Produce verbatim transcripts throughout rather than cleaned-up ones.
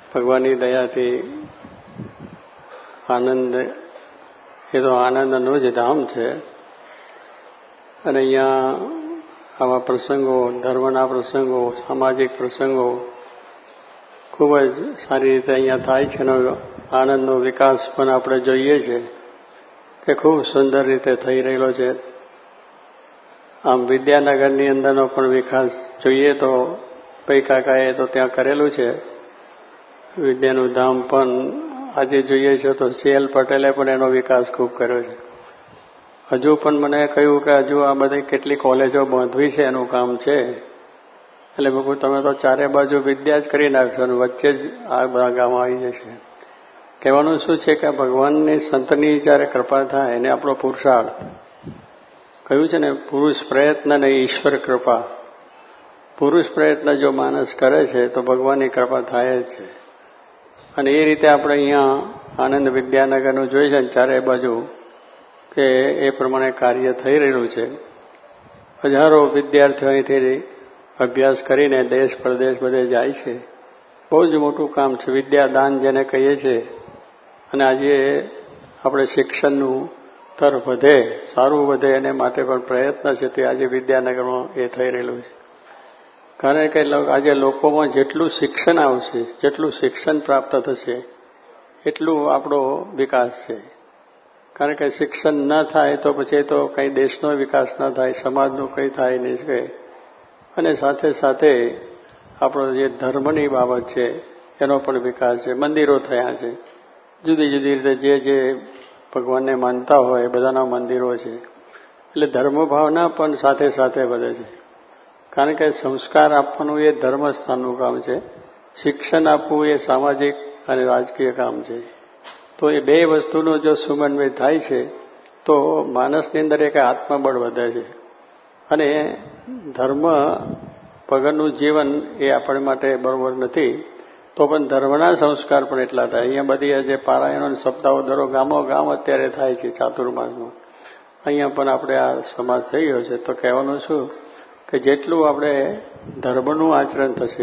ભગવાનની દયાથી આનંદ એ તો આનંદનું જ ધામ છે. અને અહીંયા આવા પ્રસંગો, ધર્મના પ્રસંગો, સામાજિક પ્રસંગો ખૂબ જ સારી રીતે અહીંયા થાય છે. એનો આનંદનો વિકાસ પણ આપણે જોઈએ છે કે ખૂબ સુંદર રીતે થઈ રહેલો છે. આમ વિદ્યાનગરની અંદરનો પણ વિકાસ જોઈએ તો પૈ કાકાએ તો ત્યાં કરેલું છે. વિદ્યાનું ધામ પણ આજે જોઈએ છે તો સી એલ પટેલે પણ એનો વિકાસ ખૂબ કર્યો છે. હજુ પણ મને કહ્યું કે હજુ આ બધી કેટલી કોલેજો બાંધવી છે એનું કામ છે. એટલે બાપુ તમે તો ચારે બાજુ વિદ્યા જ કરી નાખશો અને વચ્ચે જ આ બધા ગામ આવી જશે. કહેવાનું શું છે કે ભગવાનની સંતની જયારે કૃપા થાય એને આપણો પુરુષાર્થ કહ્યું છે ને, પુરુષ પ્રયત્ન ને ઈશ્વર કૃપા. પુરુષ પ્રયત્ન જો માણસ કરે છે તો ભગવાનની કૃપા થાય જ છે. અને એ રીતે આપણે અહીંયા આનંદ વિદ્યાનગરનું જોઈએ છે ને ચારે બાજુ કે એ પ્રમાણે કાર્ય થઈ રહેલું છે. હજારો વિદ્યાર્થીઓ અહીંથી અભ્યાસ કરીને દેશ પ્રદેશ બધે જાય છે. બહુ જ મોટું કામ છે, વિદ્યાદાન જેને કહીએ છીએ. અને આજે આપણે શિક્ષણનું તર વધે, સારું વધે એને માટે પણ પ્રયત્ન છે તે આજે વિદ્યાનગરમાં એ થઈ રહેલું છે. કારણ કે આજે લોકોમાં જેટલું શિક્ષણ આવશે, જેટલું શિક્ષણ પ્રાપ્ત થશે એટલું આપણો વિકાસ છે. કારણ કે શિક્ષણ ન થાય તો પછી તો કંઈ દેશનો વિકાસ ન થાય, સમાજનો કંઈ થાય નહીં શકે. અને સાથે સાથે આપણો જે ધર્મની બાબત છે એનો પણ વિકાસ છે. મંદિરો થયા છે, જુદી જુદી રીતે જે જે ભગવાનને માનતા હોય એ બધાના મંદિરો છે. એટલે ધર્મભાવના પણ સાથે સાથે વધે છે. કારણ કે સંસ્કાર આપવાનું એ ધર્મસ્થાનનું કામ છે, શિક્ષણ આપવું એ સામાજિક અને રાજકીય કામ છે. તો એ બે વસ્તુનો જો સમન્વય થાય છે તો માણસની અંદર એક આત્મબળ વધે છે. અને ધર્મ વગરનું જીવન એ આપણા માટે બરોબર નથી. તો પણ ધર્મના સંસ્કાર પણ એટલા થાય. અહીંયા બધી જે પારાયણો સપ્તાહો દરો ગામો ગામ અત્યારે થાય છે ચાતુર્માસમાં. અહીંયા પણ આપણે આ સમાજ થઈ ગયો છે. તો કહેવાનું શું કે જેટલું આપણે ધર્મનું આચરણ થશે,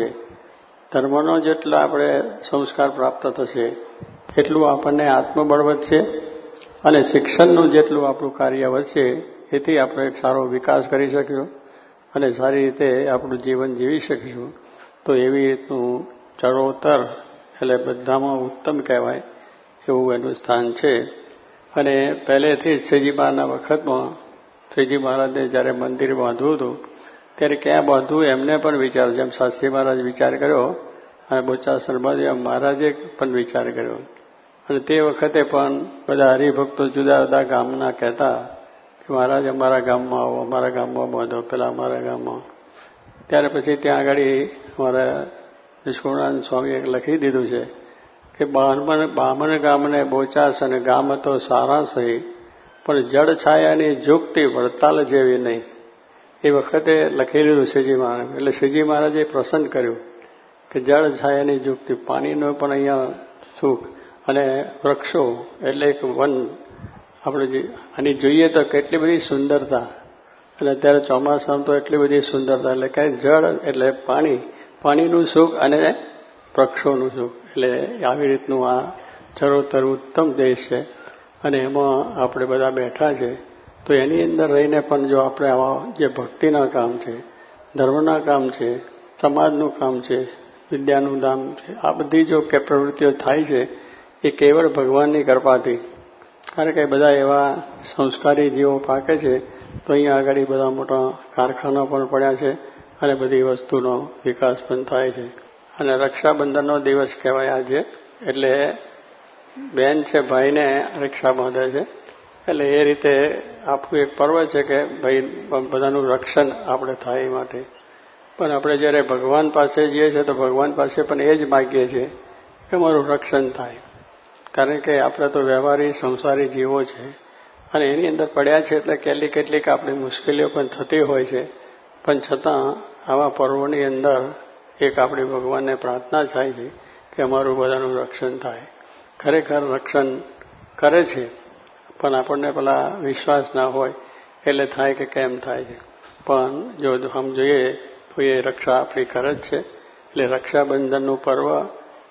ધર્મનો જેટલા આપણે સંસ્કાર પ્રાપ્ત થશે એટલું આપણને આત્મબળ વધશે. અને શિક્ષણનું જેટલું આપણું કાર્ય વધશે એથી આપણે સારો વિકાસ કરી શકીશું અને સારી રીતે આપણું જીવન જીવી શકીશું. તો એવી રીતનું ચરોતર એટલે બધામાં ઉત્તમ કહેવાય એવું એનું સ્થાન છે. અને પહેલેથી જ શ્રીજી મહારાજના વખતમાં શ્રીજી મહારાજને જ્યારે મંદિર બાંધવું હતું ત્યારે ક્યાં બાંધવું એમને પણ વિચાર, જેમ શાસ્ત્રી મહારાજ વિચાર કર્યો અને બોચાસણ બાંધ્યું, મહારાજે પણ વિચાર કર્યો. અને તે વખતે પણ બધા હરિભક્તો જુદા જુદા ગામના કહેતા કે મહારાજ અમારા ગામમાં આવો, અમારા ગામમાં બાંધો, પેલા અમારા ગામમાં. ત્યારે પછી ત્યાં આગળ અમારા નિષ્કુળાનંદ સ્વામીએ લખી દીધું છે કે બામણ બામણ ગામને બોચાસ અને ગામ તો સારા સહી, પણ જળ છાયાની જુગતી વડતાલ જેવી નહીં. એ વખતે લખી લીધું શ્રીજી મહારાજ. એટલે શ્રીજી મહારાજે પ્રસન્ન કર્યું કે જળ છાયાની જુગતી, પાણીનો પણ અહીંયા સુખ અને વૃક્ષો એટલે એક વન. આપણે આની જોઈએ તો કેટલી બધી સુંદરતા. અને અત્યારે ચોમાસામાં તો એટલી બધી સુંદરતા. એટલે કે જળ એટલે પાણી, પાણીનું સુખ અને વૃક્ષોનું સુખ. એટલે આવી રીતનું આ ચરોતર ઉત્તમ દેશ છે. અને એમાં આપણે બધા બેઠા છે. તો એની અંદર રહીને પણ જો આપણે આવા જે ભક્તિના કામ છે, ધર્મના કામ છે, સમાજનું કામ છે, વિદ્યાનું ધામ છે, આ બધી જો કે પ્રવૃત્તિઓ થાય છે એ કેવળ ભગવાનની કૃપાથી. કારણ કે બધા એવા સંસ્કારી જીવો પાકે છે. તો અહીંયા આગળ બધા મોટા કારખાના પણ પડ્યા છે અને બધી વસ્તુનો વિકાસ પણ થાય છે. અને રક્ષાબંધનનો દિવસ કહેવાય આજે. એટલે બેન છે ભાઈને રક્ષા બાંધે છે. એટલે એ રીતે આપણું એક પર્વ છે કે ભાઈ બધાનું રક્ષણ આપણે થાય એ માટે. પણ આપણે જ્યારે ભગવાન પાસે જઈએ છીએ તો ભગવાન પાસે પણ એ જ માગીએ છીએ કે મારું રક્ષણ થાય. કારણ કે આપણે તો વ્યવહારી સંસારી જીવો છે અને એની અંદર પડ્યા છે એટલે કેટલી કેટલીક આપણી મુશ્કેલીઓ પણ થતી હોય છે. પણ છતાં આવા પર્વોની અંદર એક આપણી ભગવાનને પ્રાર્થના થાય છે કે અમારું બધાનું રક્ષણ થાય. ખરેખર રક્ષણ કરે છે પણ આપણને પેલા વિશ્વાસ ના હોય એટલે થાય કે કેમ થાય છે. પણ જો આમ જોઈએ તો એ રક્ષા આપણી કરે જ છે. એટલે રક્ષાબંધનનું પર્વ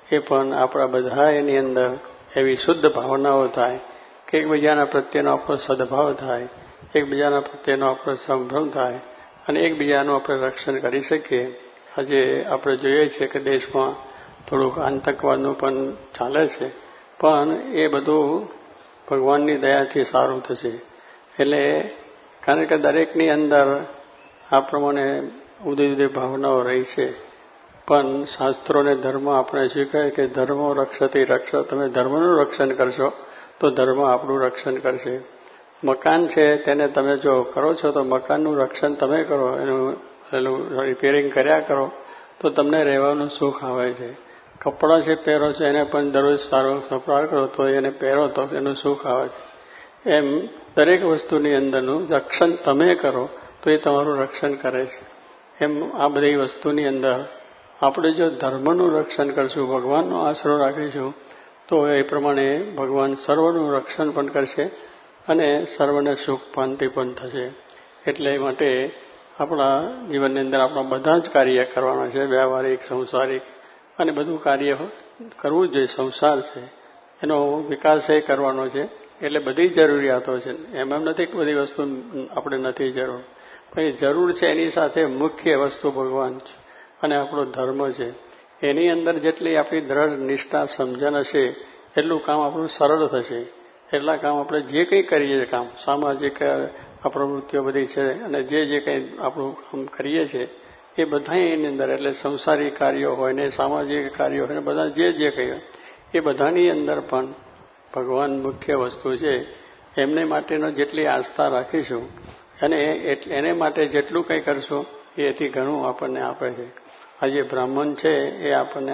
એ પણ આપણા બધા એની અંદર એવી શુદ્ધ ભાવનાઓ થાય કે એકબીજાના પ્રત્યેનો આપણો સદભાવ થાય, એકબીજાના પ્રત્યેનો આપણો સંભ્રમ થાય અને એકબીજાનું આપણે રક્ષણ કરી શકીએ. આજે આપણે જોઈએ છીએ કે દેશમાં થોડુંક આતંકવાદનું પણ ચાલે છે, પણ એ બધું ભગવાનની દયાથી સારું થશે. એટલે કારણ કે દરેકની અંદર આ પ્રમાણે ઉદય ઉદય ભાવનાઓ રહી છે. પણ શાસ્ત્રોને ધર્મ આપણે શીખાય કે ધર્મો રક્ષતી રક્ષ, તમે ધર્મનું રક્ષણ કરશો તો ધર્મ આપણું રક્ષણ કરશે. મકાન છે તેને તમે જો કરો છો તો મકાનનું રક્ષણ તમે કરો, એનું એનું રિપેરિંગ કર્યા કરો તો તમને રહેવાનું સુખ આવે છે. કપડાં છે પહેરો છો એને પણ દરરોજ સારો કપડાં કરો તો એને પહેરો તો એનું સુખ આવે છે. એમ દરેક વસ્તુની અંદરનું રક્ષણ તમે કરો તો એ તમારું રક્ષણ કરે છે. એમ આ બધી વસ્તુની અંદર આપણે જો ધર્મનું રક્ષણ કરશું, ભગવાનનો આશરો રાખીશું તો એ પ્રમાણે ભગવાન સર્વનું રક્ષણ પણ કરશે અને સર્વને સુખ શાંતિ પણ થશે. એટલે માટે આપણા જીવનની અંદર આપણા બધા જ કાર્ય કરવાના છે, વ્યવહારિક, સંસારિક અને બધું કાર્ય કરવું જોઈએ. સંસાર છે એનો વિકાસ એ કરવાનો છે. એટલે બધી જરૂરિયાતો છે. એમ એમ નથી કે બધી વસ્તુ આપણે નથી જરૂર, પણ જરૂર છે એની સાથે મુખ્ય વસ્તુ ભગવાન છે અને આપણો ધર્મ છે. એની અંદર જેટલી આપણી દ્રઢ નિષ્ઠા સમજણ હશે એટલું કામ આપણું સરળ થશે. એટલા કામ આપણે જે કંઈ કરીએ કામ સામાજિક પ્રવૃત્તિઓ બધી છે અને જે જે કંઈ આપણું કામ કરીએ છીએ એ બધા એની અંદર, એટલે સંસારી કાર્યો હોય ને સામાજિક કાર્યો હોય ને બધા જે જે કંઈ હોય એ બધાની અંદર પણ ભગવાન મુખ્ય વસ્તુ છે. એમને માટેનો જેટલી આસ્થા રાખીશું અને એને માટે જેટલું કંઈ કરશું એથી ઘણું આપણને આપે છે. આજે બ્રાહ્મણ છે એ આપણને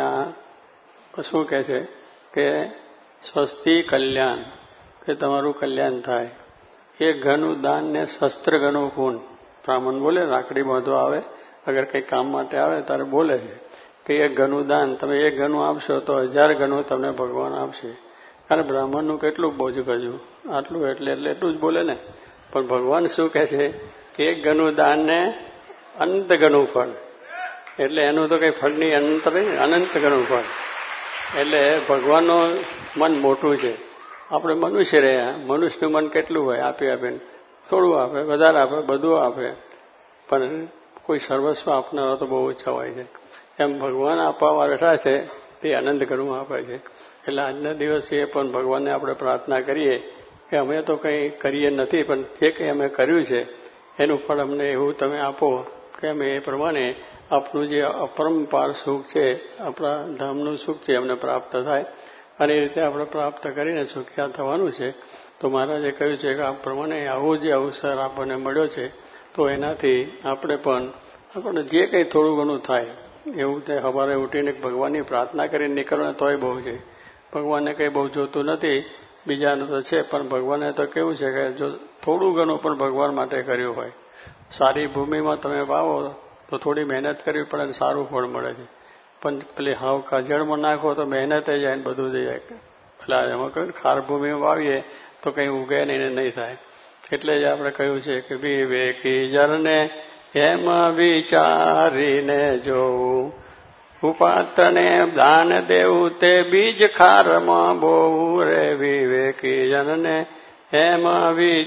આ શું કહે છે કે સ્વસ્તિ કલ્યાણ, કે તમારું કલ્યાણ થાય. એક ઘનું દાન ને શસ્ત્ર ઘનું પૂન. બ્રાહ્મણ બોલે, રાખડી બાંધવા આવે, અગર કંઈ કામ માટે આવે ત્યારે બોલે છે કે એક ઘનું દાન તમે એક ઘનું આપશો તો હજાર ઘનું તમને ભગવાન આપશે. કારણ બ્રાહ્મણનું કેટલું બોજ ગયું, આટલું એટલે એટલે એટલું જ બોલે ને. પણ ભગવાન શું કહે છે કે એક ઘનું દાન ને અનંત ઘણું ફળ. એટલે એનું તો કંઈ ફળની અનંત નહીં, અનંત ઘણું ફળ. એટલે ભગવાનનું મન મોટું છે. આપણે મનુષ્ય રહ્યા, મનુષ્યનું મન કેટલું હોય, આપે આપે થોડું આપે, વધારે આપે, બધું આપે, પણ કોઈ સર્વસ્વ આપનારા તો બહુ ઓછા હોય છે. એમ ભગવાન આપવા બેઠા છે તે આનંદ ઘણું આપે છે. એટલે આજના દિવસે પણ ભગવાનને આપણે પ્રાર્થના કરીએ કે અમે તો કંઈ કરીએ નથી, પણ જે કંઈ અમે કર્યું છે એનું ફળ અમને એવું તમે આપો કે અમે એ પ્રમાણે આપનું જે અપરંપાર સુખ છે, આપણા ધામનું સુખ છે અમને પ્રાપ્ત થાય અને એ રીતે આપણે પ્રાપ્ત કરીને સુખ્યા થવાનું છે. તો મહારાજે કહ્યું છે કે આ પ્રમાણે આવો જે અવસર આપણને મળ્યો છે તો એનાથી આપણે પણ આપણને જે કંઈ થોડું ઘણું થાય એવું તે સવારે ઉઠીને ભગવાનની પ્રાર્થના કરીને નીકળવાને તોય બહુ છે. ભગવાનને કંઈ બહુ જોતું નથી, બીજાનું તો છે, પણ ભગવાને તો કેવું છે કે જો થોડું ઘણું પણ ભગવાન માટે કર્યું હોય. સારી ભૂમિમાં તમે વાવો તો થોડી મહેનત કરવી પડે અને સારું ફળ મળે છે. પણ પેલી હાવ કાજળમાં નાખો તો મહેનત જાય ને બધું થઈ જાય. પેલા એમાં કહ્યું ખાર ભૂમિમાં વાવીએ તો કંઈ ઉગે નહીં ને નહીં થાય. એટલે જ આપણે કહ્યું છે કે વિવેકી જનને એમાં વિચારીને જોવું, ઉપાત્રને દાન દેવું તે બીજ ખારમાં બોવું રે. વિવેકી જનને એમાં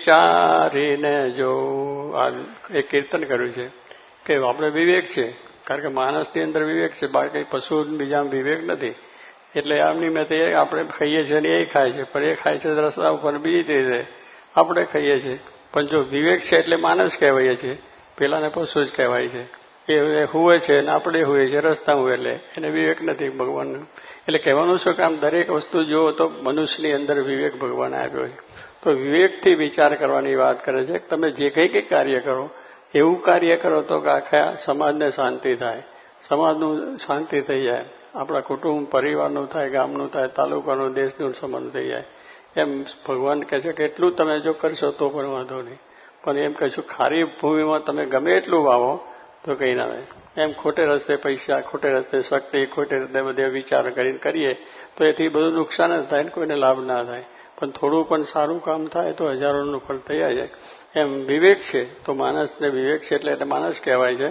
વિચારીને જોવું. આ એક કીર્તન કર્યું છે કે આપણે વિવેક છે, કારણ કે માણસની અંદર વિવેક છે, બાકી પશુ બીજા વિવેક નથી. એટલે આમની મેં તો આપણે ખાઈએ છીએ ને એ ખાય છે, પણ એ ખાય છે રસ્તા ઉપર બીજી રીતે આપણે ખાઈએ છીએ. પણ જો વિવેક છે એટલે માણસ કહેવાય છે, પેલાને પશુ જ કહેવાય છે. એ હુએ છે ને આપણે હુએ છે રસ્તા હું, એટલે એને વિવેક નથી ભગવાનનું. એટલે કહેવાનું છે કે આમ દરેક વસ્તુ જુઓ તો મનુષ્યની અંદર વિવેક ભગવાને આપ્યો છે. તો વિવેકથી વિચાર કરવાની વાત કરે છે. તમે જે કંઈ કંઈ કાર્ય કરો એવું કાર્ય કરો તો કે આખા સમાજને શાંતિ થાય, સમાજનું શાંતિ થઈ જાય, આપણા કુટુંબ પરિવારનું થાય, ગામનું થાય, તાલુકાનું, દેશનું સંબંધ થઈ જાય. એમ ભગવાન કહે છે કે એટલું તમે જો કરશો તો પણ વાંધો નહીં. પણ એમ કહીશું ખારી ભૂમિમાં તમે ગમે એટલું વાવો તો કંઈ ના થાય. એમ ખોટે રસ્તે પૈસા, ખોટે રસ્તે શક્તિ, ખોટે રસ્તે બધે વિચાર કરીને કરીએ તો એથી બધું નુકસાન જ થાય ને કોઈને લાભ ના થાય. પણ થોડું પણ સારું કામ થાય તો હજારોનું ફળ થઈ જાય. એમ વિવેક છે તો માણસને વિવેક છે એટલે એટલે માણસ કહેવાય છે.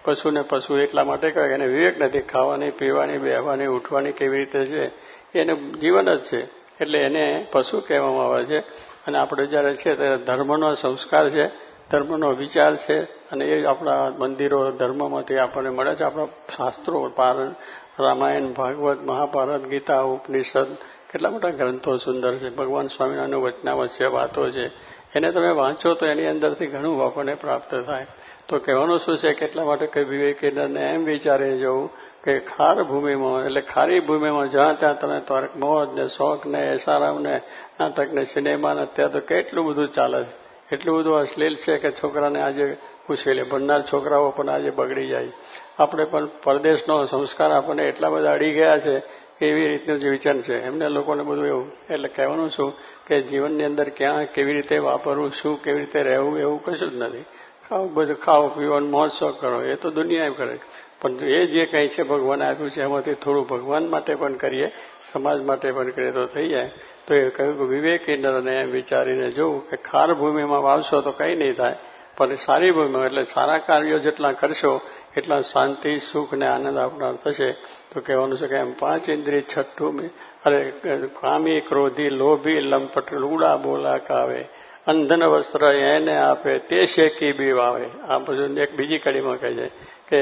પશુને પશુ એટલા માટે કહેવાય એને વિવેક નથી. ખાવાની, પીવાની, બેહવાની, ઉઠવાની કેવી રીતે છે એનું જીવન જ છે, એટલે એને પશુ કહેવામાં આવે છે. અને આપણે જયારે છે ત્યારે ધર્મનો સંસ્કાર છે, ધર્મનો વિચાર છે, અને એ આપણા મંદિરો ધર્મમાંથી આપણને મળે છે. આપણા શાસ્ત્રો, રામાયણ, ભાગવત, મહાભારત, ગીતા, ઉપનિષદ, કેટલા મોટા ગ્રંથો સુંદર છે. ભગવાન સ્વામિનારાયણનું વચનામત છે, વાતો છે, એને તમે વાંચો તો એની અંદરથી ઘણું આપણને પ્રાપ્ત થાય. તો કહેવાનું શું છે, કેટલા માટે કઈ વિવેકાનંદને એમ વિચારે જવું કે ખાર ભૂમિમાં એટલે ખારી ભૂમિમાં જ્યાં ત્યાં તમે તારક મોજ ને શોખ ને એસારામ ને નાટક ને સિનેમા ને અત્યારે તો કેટલું બધું ચાલે છે, એટલું બધું અશ્લીલ છે કે છોકરાને આજે પૂછી લે. ભણનાર છોકરાઓ પણ આજે બગડી જાય. આપણે પણ પરદેશનો સંસ્કાર આપણને એટલા બધા અડી ગયા છે કે એવી રીતનું જે વિચાર છે એમને લોકોને બધું એવું. એટલે કહેવાનું શું કે જીવનની અંદર ક્યાં કેવી રીતે વાપરવું, શું કેવી રીતે રહેવું, એવું કશું જ નથી. ખાવ બધું ખાઓ પીવાનું મોજ શોખ કરો, એ તો દુનિયા કરે. પણ એ જે કંઈ છે ભગવાને આપ્યું છે એમાંથી થોડું ભગવાન માટે પણ કરીએ, સમાજ માટે પણ કરીએ તો થઈ જાય. તો એ કહ્યું કે વિવેકીનરને એમ વિચારીને જોવું કે ખાર ભૂમિમાં વાવશો તો કંઈ નહીં થાય, પણ સારી ભૂમિમાં એટલે સારા કાર્યો જેટલા કરશો એટલા શાંતિ, સુખ ને આનંદ આપનાર થશે. તો કહેવાનું છે કે એમ પાંચ ઇન્દ્રિય છઠ્ઠું અરે કામી, ક્રોધી, લોભી, લંપટ, લુડા બોલા કાવે, અંધન વસ્ત્ર એને આપે તે શેકી બી વાવે. આ બધું એક બીજી કડીમાં કહે છે કે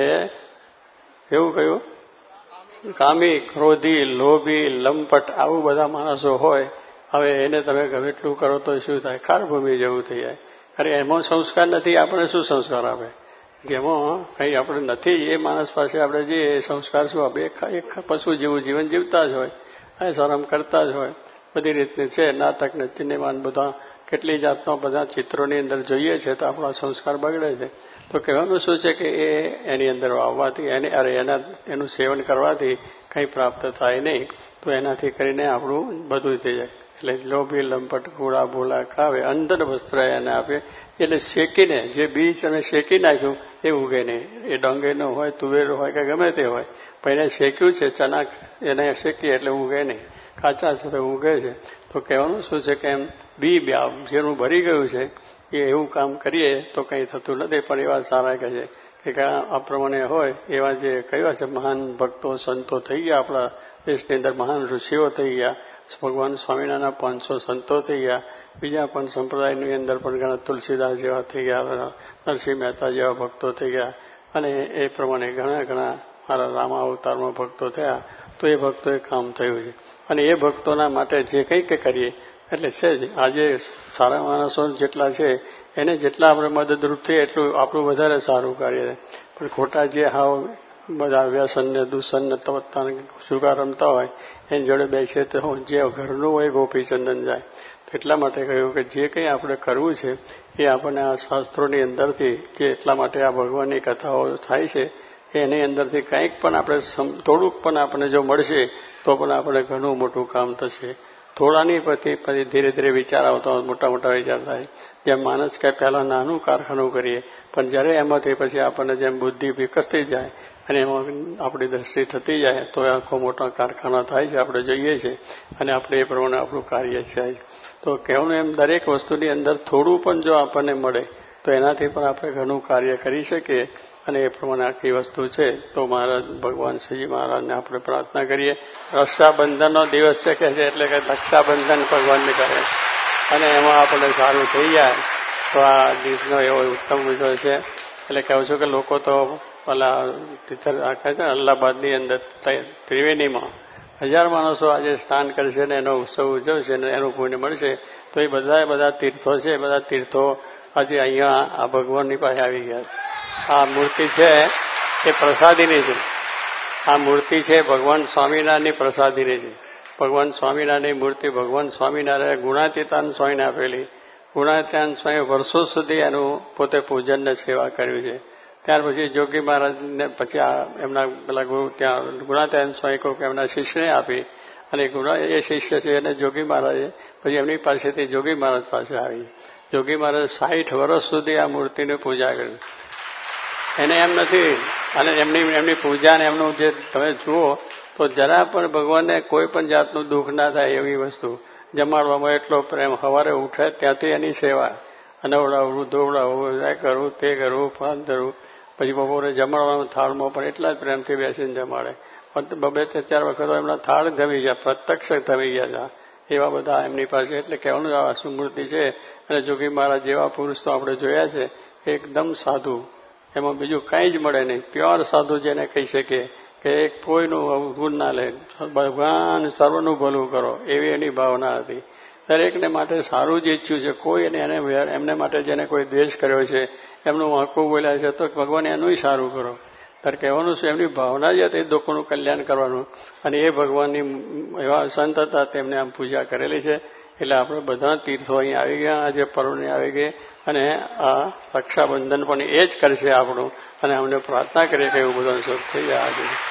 એવું કહ્યું કામી, ક્રોધી, લોભી, લંપટ આવું બધા માણસો હોય, હવે એને તમે ગમે એટલું કરો તો શું થાય? ખાર ભૂમિ જેવું થઈ જાય. અરે એમાં સંસ્કાર નથી, આપણે શું સંસ્કાર આપે? જેમાં કંઈ આપણે નથી એ માણસ પાસે આપણે જઈએ એ સંસ્કાર શું આપે? એક પશુ જેવું જીવન જીવતા જ હોય, આ શરમ કરતા જ હોય, બધી રીતની છે. નાટક ને સિનેમા બધા કેટલી જાતના બધા ચિત્રોની અંદર જોઈએ છે તો આપણા સંસ્કાર બગડે છે. તો કહેવાનું શું છે કે એ એની અંદર આવવાથી એને અરે એના એનું સેવન કરવાથી કંઈ પ્રાપ્ત થાય નહીં. તો એનાથી કરીને આપણું બધું થઈ જાય. એટલે લોભી, લંપટ, ઘોડા ભોલા ખાવે, અંધન વસ્ત્ર એને આપે. એટલે શેકીને જે બીજ અને શેકી નાખ્યું એ ઉગે નહીં. એ ડોંગેરનો હોય, તુવેરો હોય કે ગમે તે હોય, પણ એને શેક્યું છે ચના, એને શેકીએ એટલે ઉગે નહીં, કાચા છે તો ઉગે છે. તો કહેવાનું શું છે કે એમ બી જેનું ભરી ગયું છે એ એવું કામ કરીએ તો કંઈ થતું નથી. પણ એવા સારા કહે છે કે આ પ્રમાણે હોય એવા જે કહેવા છે મહાન ભક્તો સંતો થઈ ગયા, આપણા દેશની અંદર મહાન ઋષિઓ થઈ ગયા, ભગવાન સ્વામિનારાયણના પાંચસો સંતો થઈ ગયા, બીજા પણ સંપ્રદાયની અંદર પણ ઘણા તુલસીદાસ જેવા થઈ ગયા, નરસિંહ મહેતા જેવા ભક્તો થઈ ગયા, અને એ પ્રમાણે ઘણા ઘણા મારા રામા અવતારમાં ભક્તો થયા. તો એ ભક્તોએ કામ થયું છે. અને એ ભક્તોના માટે જે કંઈ કે કરીએ એટલે છે જ. આજે સારા માણસો જેટલા છે એને જેટલા આપણે મદદરૂપ થઈએ એટલું આપણું વધારે સારું કાર્ય છે. પણ ખોટા જે હાવ બધા વ્યસન ને દૂષણ ને તવત્તા સુગા રમતા હોય એની જોડે બેસીએ તો જે ઘરનું હોય ગોપીચંદન જાય. એટલા માટે કહ્યું કે જે કંઈ આપણે કરવું છે એ આપણને આ શાસ્ત્રોની અંદરથી જે એટલા માટે આ ભગવાનની કથાઓ થાય છે એની અંદરથી કંઈક પણ આપણે થોડુંક પણ આપણને જો મળશે તો પણ આપણે ઘણું મોટું કામ થશે. થોડાની પછી પછી ધીરે ધીરે વિચાર આવતો મોટા મોટા વિચાર થાય. જેમ માણસ કે પહેલા નાનું કારખાનું કરીએ, પણ જ્યારે એમાંથી પછી આપણને જેમ બુદ્ધિ વિકસતી જાય અને એમાં આપણી દ્રષ્ટિ થતી જાય તો આખો મોટા કારખાના થાય છે, આપણે જોઈએ છીએ, અને આપણે એ પ્રમાણે આપણું કાર્ય છે. તો કહેવાનું એમ દરેક વસ્તુની અંદર થોડું પણ જો આપણને મળે તો એનાથી પણ આપણે ઘણું કાર્ય કરી શકીએ. અને એ પ્રમાણે આખી વસ્તુ છે. તો મહારાજ ભગવાન શ્રીજી મહારાજને આપણે પ્રાર્થના કરીએ. રક્ષાબંધનનો દિવસ છે કે છે એટલે કે રક્ષાબંધન ભગવાનને કરે અને એમાં આપણને સારું થઈ જાય તો આ દિવસનો એવો ઉત્તમ વિષય છે. એટલે કહું છું કે લોકો તો પેલા તીથર રાખે છે અલ્હાબાદની અંદર ત્રિવેણીમાં હજાર માણસો આજે સ્નાન કરશે ને એનો ઉત્સવ ઉજવશે ને એનું પુણ્ય મળશે. તો એ બધા બધા તીર્થો છે, બધા તીર્થો આજે અહીંયા આ ભગવાનની પાસે આવી ગયા છે. આ મૂર્તિ છે એ પ્રસાદીની છે. આ મૂર્તિ છે ભગવાન સ્વામિનારાયણની પ્રસાદીની છે. ભગવાન સ્વામિનારાયણની મૂર્તિ ભગવાન સ્વામિનારાયણ ગુણાતીતાન સ્વામીને આપેલી. ગુણાતીતાન સ્વામી વર્ષો સુધી એનું પોતે પૂજન ને સેવા કર્યું છે. ત્યાર પછી જોગી મહારાજને પછી એમના પેલા ગુરુ ત્યાં ગુણાતીતાન સ્વામી કોઈ એમના શિષ્યને આપી અને ગુણા એ શિષ્ય છે એને જોગી મહારાજે પછી એમની પાસેથી જોગી મહારાજ પાસે આવી. જોગી મહારાજ સાઠ વર્ષ સુધી આ મૂર્તિની પૂજા કરી. એને એમ નથી અને એમની એમની પૂજા ને એમનું જે તમે જુઓ તો જરા પણ ભગવાનને કોઈ પણ જાતનું દુઃખ ના થાય એવી વસ્તુ. જમાડવામાં એટલો પ્રેમ, સવારે ઉઠે ત્યાંથી એની સેવા, અનવડાવવું, ધોવડાવવું, આ કરવું, તે કરવું, પાન ધરવું, પછી બપોરે જમણવાનું થાળમાં પણ એટલા જ પ્રેમથી બેસીને જમાડે. બબે ચાર વખત એમના થાળ જમી ગયા, પ્રત્યક્ષ જમી ગયા હતા એવા બધા એમની પાસે. એટલે કહેવાનું આ સ્મૃતિ છે. અને જોગી મહારાજ જેવા પુરુષ તો આપણે જોયા છે, એકદમ સાધુ, એમાં બીજું કંઈ જ મળે નહીં. પ્યોર સાધુ જેને કહી શકીએ કે કોઈનું અવગુણ ના લે, ભગવાન સર્વનું ભલું કરો, એવી એની ભાવના હતી. દરેકને માટે સારું જ ઈચ્છ્યું છે. કોઈ એને એમને માટે જેને કોઈ દ્વેષ કર્યો છે, એમનું વાંકું બોલ્યા છે, તો ભગવાન એનું સારું કરો. ત્યારે કહેવાનું છે એમની ભાવના જ હતી લોકોનું કલ્યાણ કરવાનું. અને એ ભગવાનની એવા સંત હતા, તેમને આમ પૂજા કરેલી છે. એટલે આપણે બધા તીર્થો અહીં આવી ગયા, આજે પર્વને આવી ગઈ. અને આ રક્ષાબંધન પણ એ જ કરશે આપણું. અને અમને પ્રાર્થના કરીએ કે એવું બધું સુખ થઈ જાય આજે.